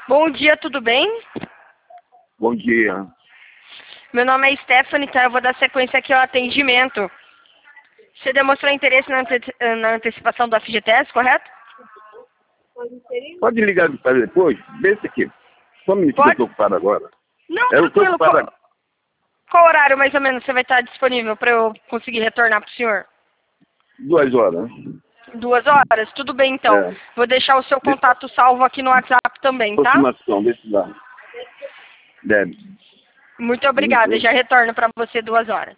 Bom dia, tudo bem? Bom dia. Meu nome é Stephanie, tá? Eu vou dar sequência aqui ao atendimento. Você demonstrou interesse na antecipação do FGTS, correto? Pode ligar para depois? Deixa aqui. Só um minutinho, eu estou ocupado agora. Não, Eu estou tranquilo. ocupado. Qual horário mais ou menos você vai estar disponível para eu conseguir retornar para o senhor? 2 horas. 2 horas? Tudo bem, então. É. Vou deixar o seu contato salvo aqui no WhatsApp também, tá? Aproximação, deixa eu dar. Deve. Muito obrigada. Já retorno para você 2 horas.